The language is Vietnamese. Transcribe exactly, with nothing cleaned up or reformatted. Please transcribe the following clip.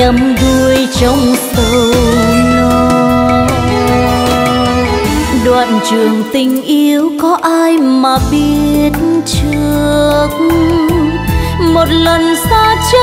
đắm đuối trong sâu lo. Đoạn trường tình yêu có ai mà biết trước, một lần xa